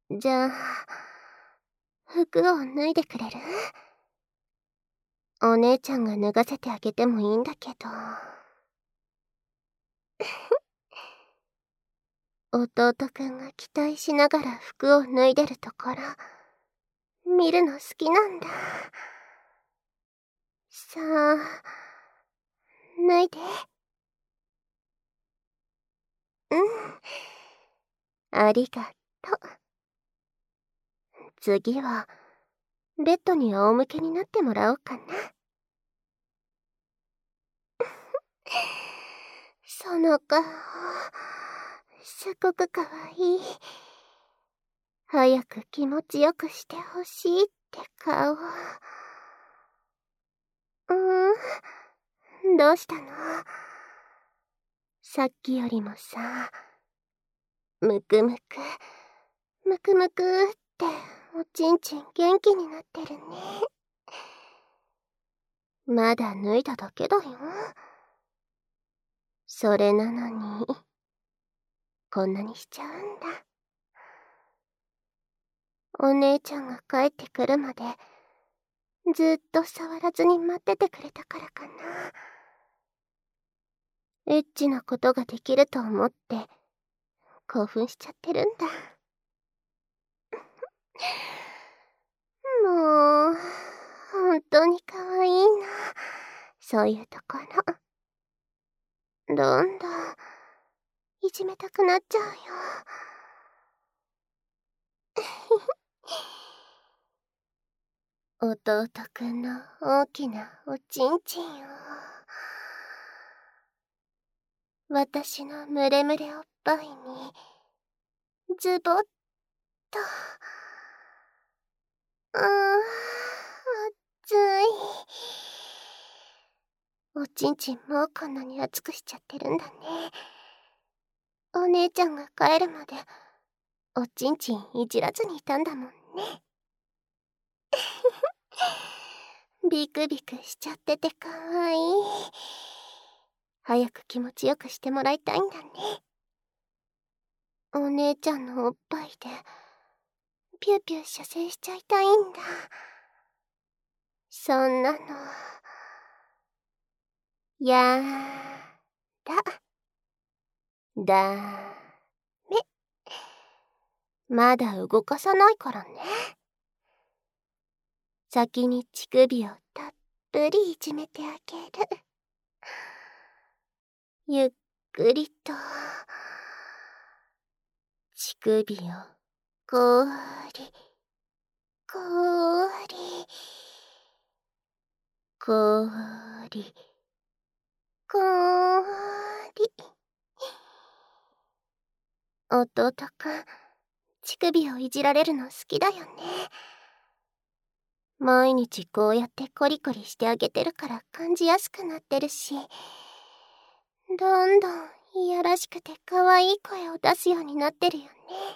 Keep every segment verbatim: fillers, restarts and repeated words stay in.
じゃあ、服を脱いでくれる？お姉ちゃんが脱がせてあげてもいいんだけど。弟くんが期待しながら服を脱いでるところ、見るの好きなんだ。さあ、脱いで。うん。ありがとう。次は、ベッドに仰向けになってもらおうかな。その顔、すごくかわいい。早く気持ちよくしてほしいって顔。うーん、どうしたの？さっきよりもさ、むくむく、むくむくっておちんちん元気になってるね。まだ脱いだだけだよ。それなのに、こんなにしちゃうんだ。お姉ちゃんが帰ってくるまで、ずっと触らずに待っててくれたからかな。エッチなことができると思って、興奮しちゃってるんだ。もう、本当に可愛いな。そういうところ。どんどん、いじめたくなっちゃうよ。弟くんの大きなおちんちんを、私のムレムレおっぱいに、ズボッと。ああ、熱い。おちんちんもうこんなに熱くしちゃってるんだね。お姉ちゃんが帰るまで、おちんちんいじらずにいたんだもんね。ビクビクしちゃっててかわいい。早く気持ちよくしてもらいたいんだね。お姉ちゃんのおっぱいで、ピューピュー射精しちゃいたいんだ。そんなの、やだ。だめ。まだ動かさないからね。先に乳首をたっぷりいじめてあげる。ゆっくりと、乳首をこり、こり、こり、こり。弟くん、乳首をいじられるの好きだよね。毎日こうやってコリコリしてあげてるから感じやすくなってるし、どんどんいやらしくて可愛い声を出すようになってるよね。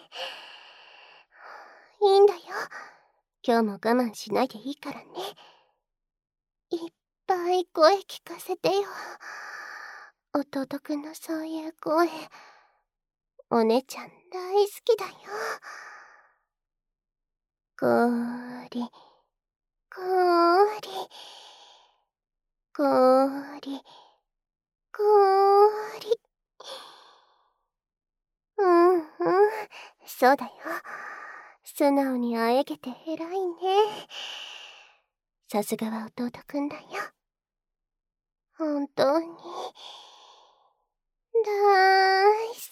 いいんだよ。今日も我慢しないでいいからね。いっぱい声聞かせてよ。弟くんのそういう声、お姉ちゃん大好きだよ。こーり、こーり、こーり、こーり。うんうん、そうだよ。素直にあえげて偉いね。さすがは弟くんだよ。本当に、大好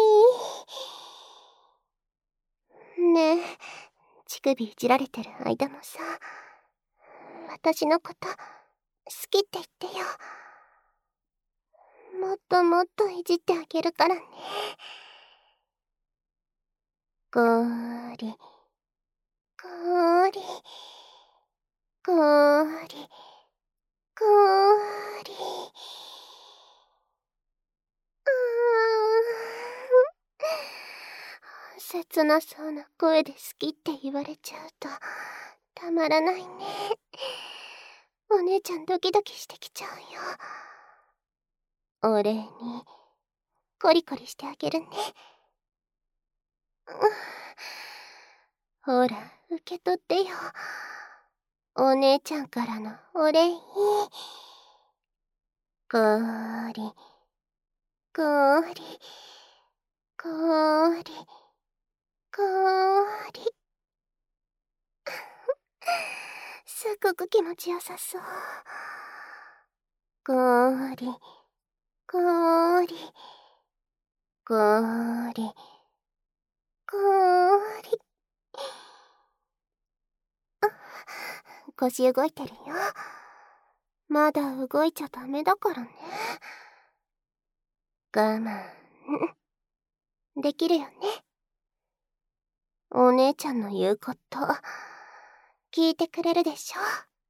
き。ねえ、乳首いじられてる間もさ、私のこと好きって言ってよ。もっともっといじってあげるからね。こーり、こーり、こーり、こーり。切なそうな声で好きって言われちゃうとたまらないね。お姉ちゃんドキドキしてきちゃうよ。お礼にコリコリしてあげるね。 ほら、受け取ってよ。お姉ちゃんからのお礼。こーり、こーり、こーり、こーり。すっごく気持ちよさそう。こーり、こーり、こーり、こーり。あ、腰動いてるよ。まだ動いちゃダメだからね。我慢できるよね。お姉ちゃんの言うこと聞いてくれるでしょ。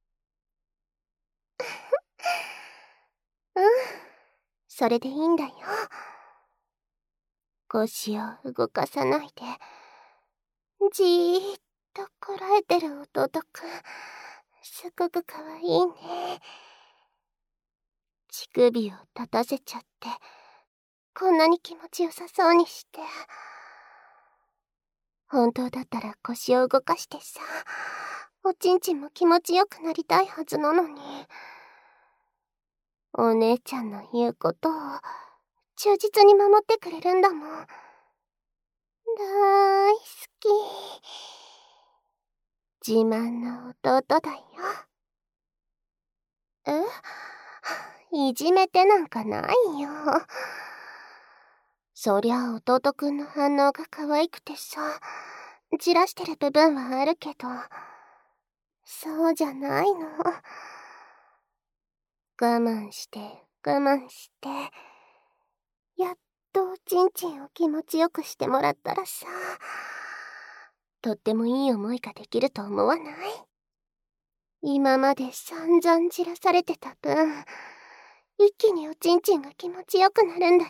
うん、それでいいんだよ。腰を動かさないでじーっとこらえてる弟くん、すごくかわいいね。乳首を立たせちゃってこんなに気持ちよさそうにして。本当だったら腰を動かしてさ、おちんちんも気持ちよくなりたいはずなのに。お姉ちゃんの言うことを忠実に守ってくれるんだもん。だーいすき。自慢の弟だよ。え？いじめてなんかないよ。そりゃ弟くんの反応が可愛くてさ、じらしてる部分はあるけど、そうじゃないの。我慢して我慢して、やっとおちんちんを気持ちよくしてもらったらさ、とってもいい思いができると思わない？今まで散々じらされてた分、一気におちんちんが気持ちよくなるんだよ。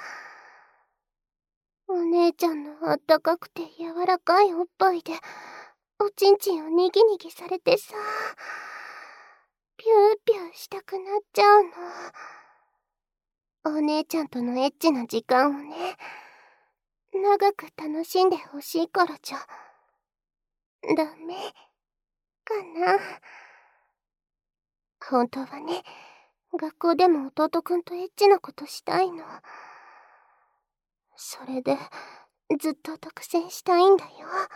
お姉ちゃんのあったかくて柔らかいおっぱいでおちんちんをにぎにぎされてさ、ピューピューしたくなっちゃうの。お姉ちゃんとのエッチな時間をね、長く楽しんでほしいからじゃダメかな。本当はね、学校でも弟くんとエッチなことしたいの。それでずっと独占したいんだよ。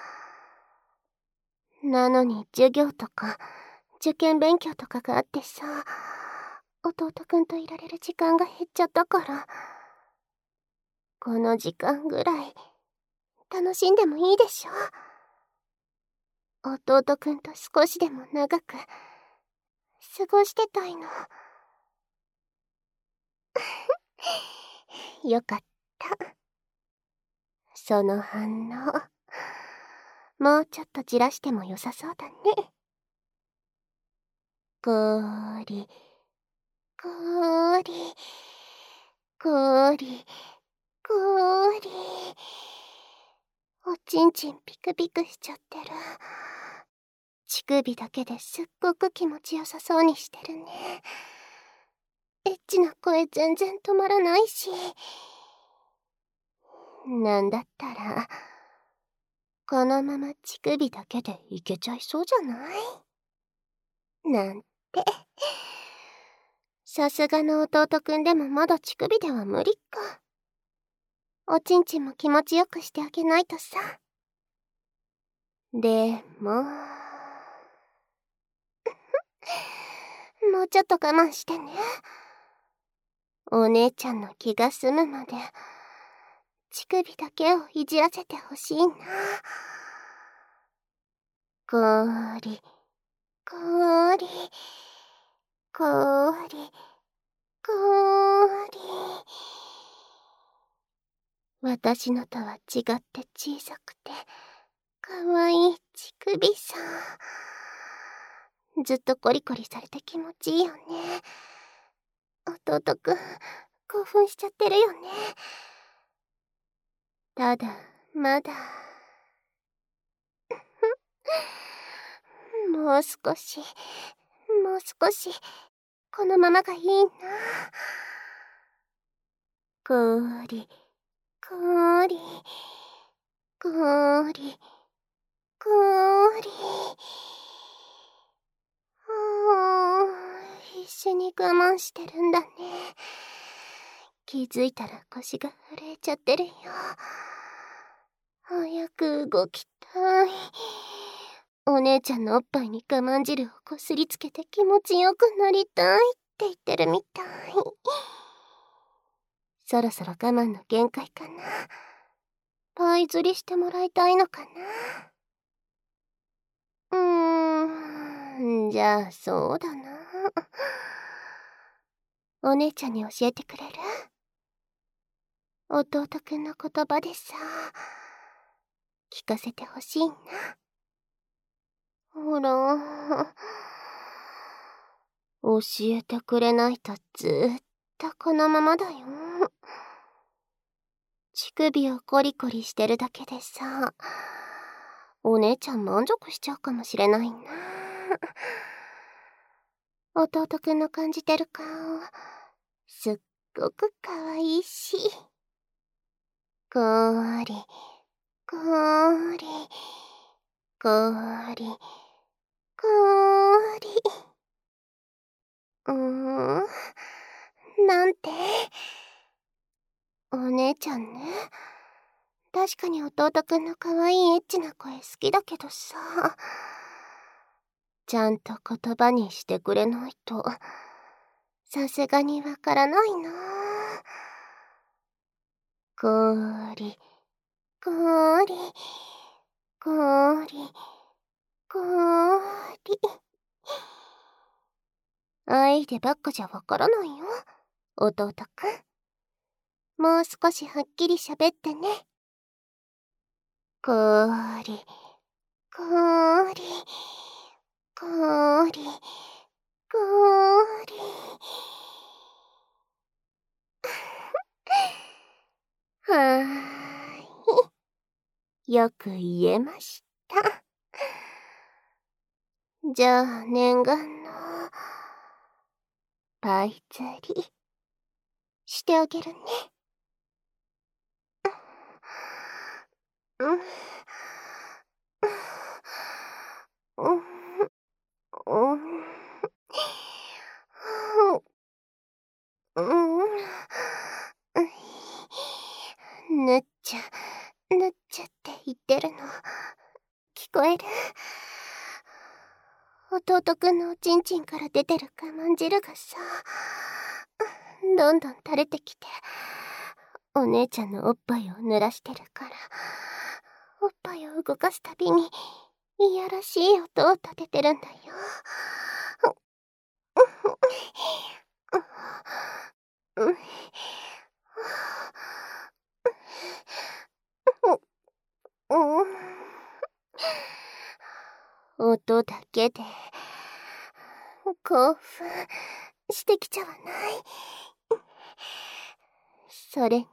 なのに授業とか受験勉強とかがあってさ、弟くんといられる時間が減っちゃったから、この時間ぐらい楽しんでもいいでしょ。弟くんと少しでも長く過ごしてたいの。よかった。その反応、もうちょっとじらしても良さそうだね。こーり、こーり、こーり、こーり。おちんちんピクピクしちゃってる。乳首だけですっごく気持ちよさそうにしてるね。エッチな声全然止まらないし。なんだったら、このまま乳首だけでいけちゃいそうじゃない？なんて。さすがの弟くんでもまだ乳首では無理か。おちんちんも気持ちよくしてあげないとさ。でももうちょっと我慢してね。お姉ちゃんの気が済むまで乳首だけをいじらせてほしいな。こーり、こーり、こーり、こーり。私のとは違って小さくてかわいい乳首さ。ずっとコリコリされて気持ちいいよね。弟くん興奮しちゃってるよね。ただまだもう少しもう少しこのままがいいな。こーり、こーり、こーり、こ慢してるんだね。気づいたら腰が震えちゃってるよ。早く動きたい。お姉ちゃんのおっぱいに我慢汁をこすりつけて気持ちよくなりたいって言ってるみたい。そろそろ我慢の限界かな。パイ釣りしてもらいたいのかな。うーん、じゃあそうだな。お姉ちゃんに教えてくれる？弟くんの言葉でさ、聞かせてほしいな。ほら、教えてくれないとずーっとこのままだよ。乳首をコリコリしてるだけでさ、お姉ちゃん満足しちゃうかもしれないな。弟くんの感じてる顔、すっごくかわいいし。こーり、こーり、こーり、こーり。うーん、なんて。お姉ちゃんね。確かに弟くんのかわいいエッチな声好きだけどさ、ちゃんと言葉にしてくれないと、さすがにわからないな。こーり、こーり、こーり、こーり。愛でばっかじゃわからないよ、弟くん。もう少しはっきり喋ってね。こーり、こーり、こーり、こーり。はーい。よく言えました。じゃあ念願のパイ釣りしてあげるね。うん、うん、うん、うん、ぬっちゃ、ぬっちゃって言ってるの聞こえる？弟くんのおちんちんから出てる我慢汁がさ、どんどん垂れてきて、お姉ちゃんのおっぱいを濡らしてるから、おっぱいを動かすたびにいやらしい音を立ててるんだよ。音だけで興奮してきちゃわない？それにね、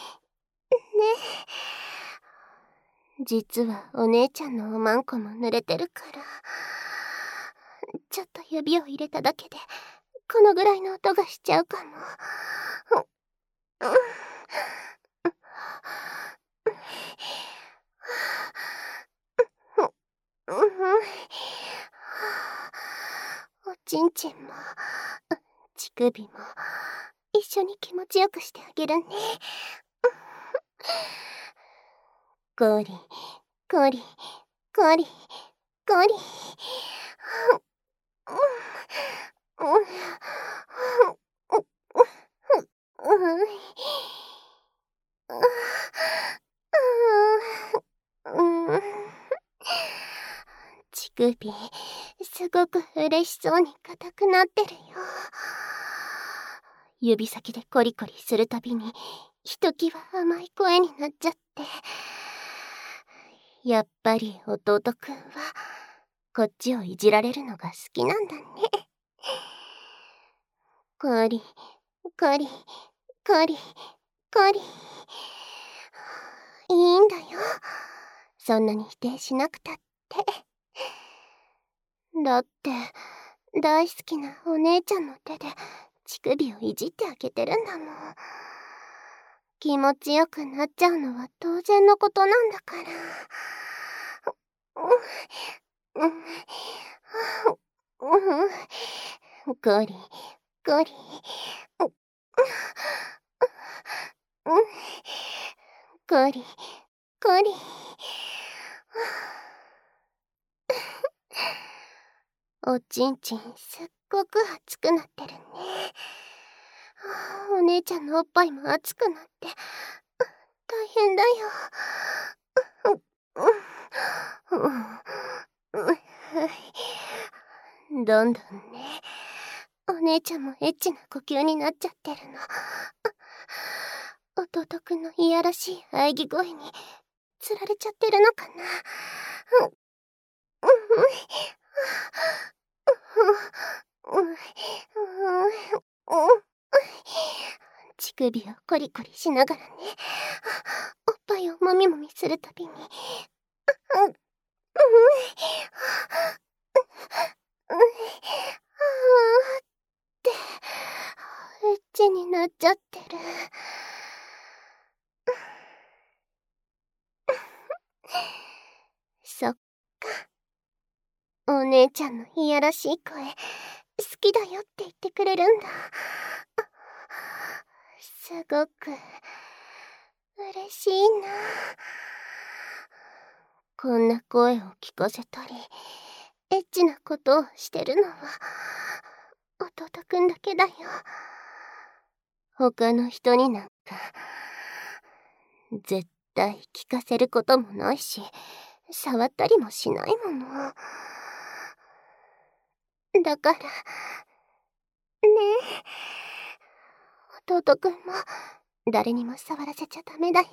実はお姉ちゃんのおまんこも濡れてるから、ちょっと指を入れただけでこのぐらいの音がしちゃうかも。おちんちんも乳首も一緒に気持ちよくしてあげるね。ゴリゴリゴリゴリ。乳首すごく嬉しそうに硬くなってるよ。指先でコリコリするたびにひときわ甘い声になっちゃって、やっぱり弟くんはこっちをいじられるのが好きなんだね。コリコリコリコリ。いいんだよ、そんなに否定しなくたって。だって大好きなお姉ちゃんの手で乳首をいじってあげてるんだもん。気持ちよくなっちゃうのは当然のことなんだから。ゴリゴリ、うん、ゴリ、ゴリ。おちんちんすっごく熱くなってるね。お姉ちゃんのおっぱいも熱くなって大変だよ。どんどんね、お姉ちゃんもエッチな呼吸になっちゃってるの。弟くんのいやらしい喘ぎ声につられちゃってるのかな。乳首をコリコリしながらね、おっぱいをもみもみするたびに、ってエッチになっちゃってる。そっか、お姉ちゃんのいやらしい声好きだよって言ってくれるんだ。すごく嬉しいな。こんな声を聞かせたりエッチなことをしてるのは弟くんだけだよ。他の人になんか絶対聞かせることもないし、触ったりもしないもの。だからねえ、弟くんも誰にも触らせちゃダメだよ。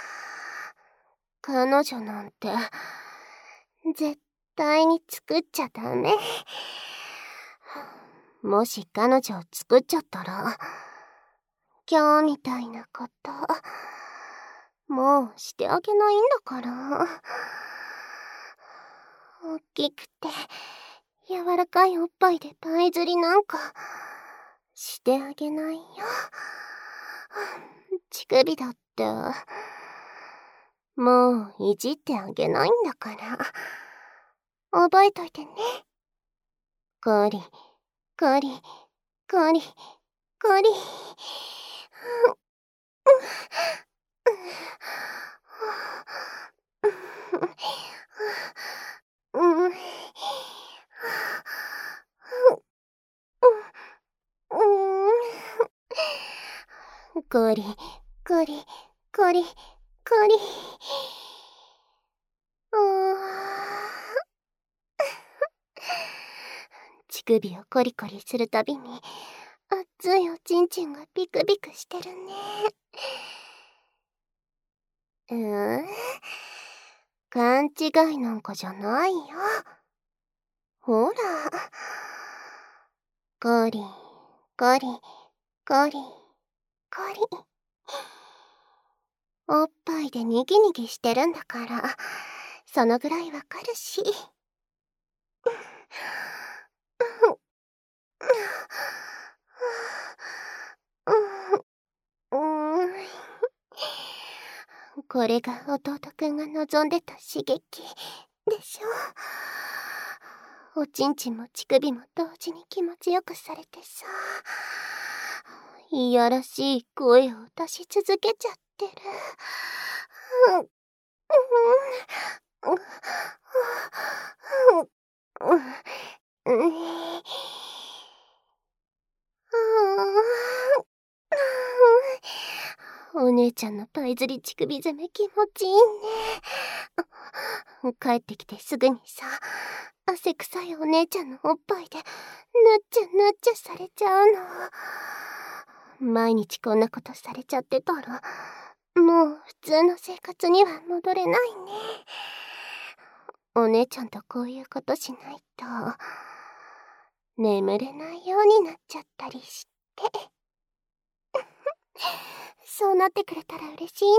彼女なんて絶対に作っちゃダメ。もし彼女を作っちゃったら、今日みたいなこともうしてあげないんだから。大きくて柔らかいおっぱいでパイ釣りなんかしてあげないよ。乳首だってもういじってあげないんだから。覚えといてね。ゴリゴリゴリゴリ。ゴリゴリゴリゴリ。乳首をコリコリするたびに熱いおちんちんがビクビクしてるね。うーん、勘違いなんかじゃないよ。ほら、ゴリゴリゴリゴリ。おっぱいでニギニギしてるんだから、そのぐらいわかるし。これが弟くんが望んでた刺激でしょ。おちんちんも乳首も同時に気持ちよくされてさ、いやらしい声を出し続けちゃってる。お姉ちゃんのパイ釣り乳首攻め気持ちいいね。帰ってきてすぐにさ、汗臭いお姉ちゃんのおっぱいでぬっちゃぬっちゃされちゃうの。毎日こんなことされちゃってたらもう普通の生活には戻れないね。お姉ちゃんとこういうことしないと眠れないようになっちゃったりして。そうなってくれたら嬉しい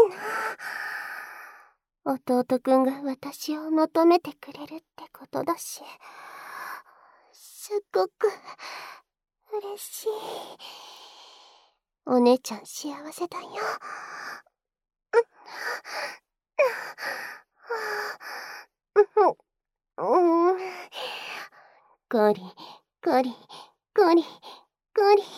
な。弟くんが私を求めてくれるってことだし、すっごく嬉しい。お姉ちゃん幸せだよ。ゴリゴリゴリゴこり。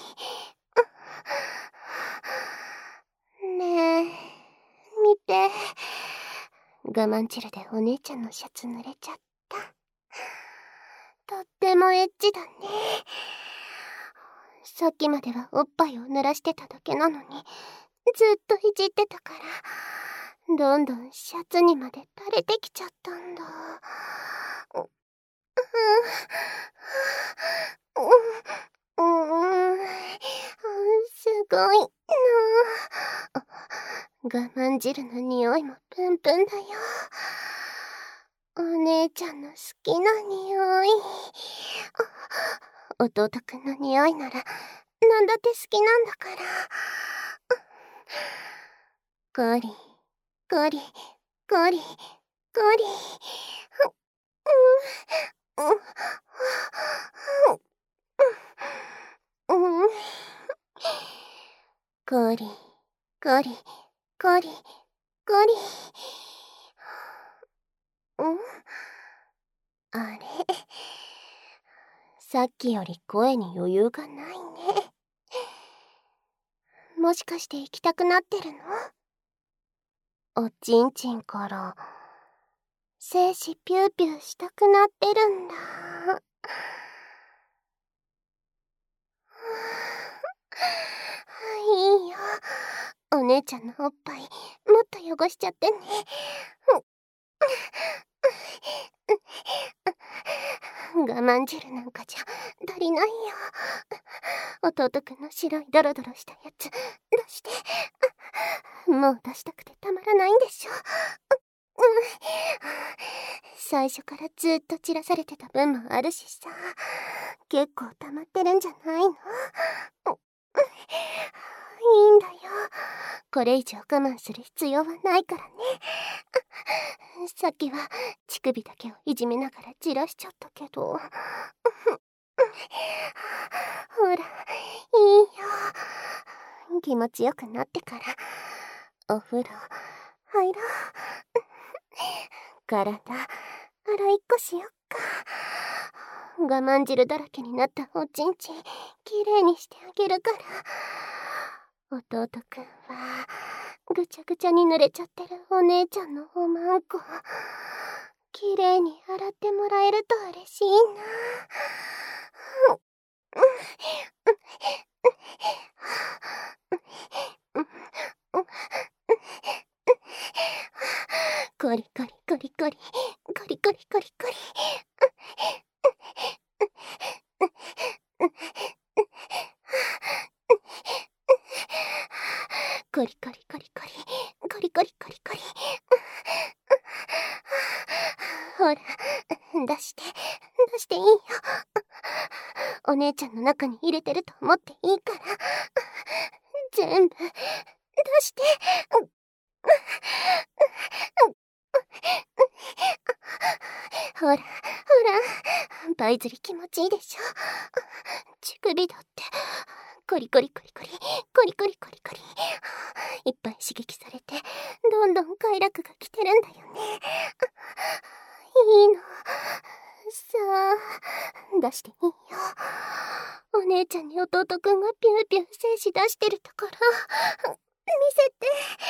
ねえ、見て。我慢汁でお姉ちゃんのシャツ濡れちゃった。とってもエッチだね。さっきまではおっぱいを濡らしてただけなのに、ずっといじってたから、どんどんシャツにまで垂れてきちゃったんだ。う、う、う、う、すごいなあ。我慢汁の匂いもプンプンだよ。お姉ちゃんの好きな匂い。弟くんの匂いならなんだって好きなんだから。ゴリゴリゴリゴリ。うん、ゴリゴリゴリゴリ。うん、あれ、さっきより声に余裕がないね。もしかして行きたくなってるの？おちんちんから精子ピューピューしたくなってるんだ。いいよ。お姉ちゃんのおっぱいもっと汚しちゃってね。我慢汁なんかじゃ足りないよ。弟くんの白いドロドロしたやつ出して。もう出したくてたまらないんでしょ。最初からずっと散らされてた分もあるしさ、結構溜まってるんじゃないの？いいんだよ。これ以上我慢する必要はないからね。さっきは乳首だけをいじめながら散らしちゃったけど。ほら、いいよ。気持ちよくなってからお風呂入ろう。体洗いっこしよっか。我慢汁だらけになったおちんちんきれいにしてあげるから。弟くんはぐちゃぐちゃに濡れちゃってるお姉ちゃんのおまんこきれいに洗ってもらえると嬉しいな。コリコリコリコリコリコリコリコリ。コリコリコリコリコリコリコリコリ。ほら、出して出していいよ。お姉ちゃんの中に入れてると思っていいから、全部出して。ほらほら、倍釣り気持ちいいでしょ。乳首だってコリコリコリコリコリコリコリコリ、いっぱい刺激されてどんどん快楽が来てるんだよね。いいのさあ、出していいよ。お姉ちゃんに弟くんがピューピュー精子出してるところ見せて。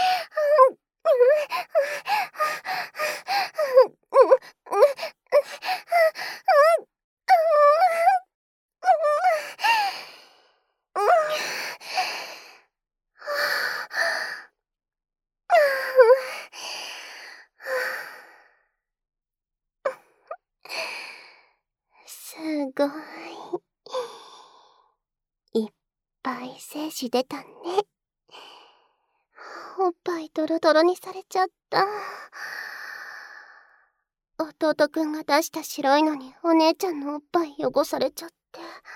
すごい。いっぱい精子出たね。おっぱいドロドロにされちゃった。弟くんが出した白いのにお姉ちゃんのおっぱい汚されちゃって。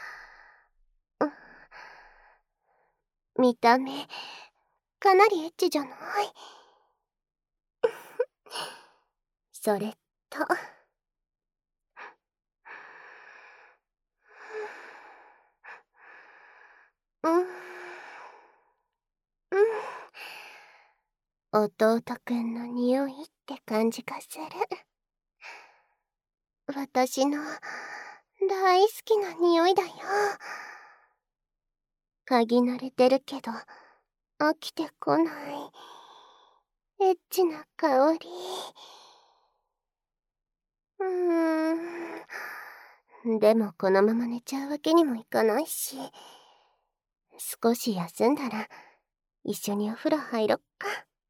見た目かなりエッチじゃない？それとうんうん、弟くんの匂いって感じがする。私の大好きな匂いだよ。 嗅ぎ慣れてるけど飽きてこないエッチな香り。うーんでもこのまま寝ちゃうわけにもいかないし、少し休んだら一緒にお風呂入ろっか。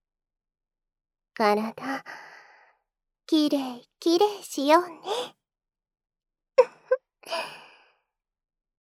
体きれいきれいしようね。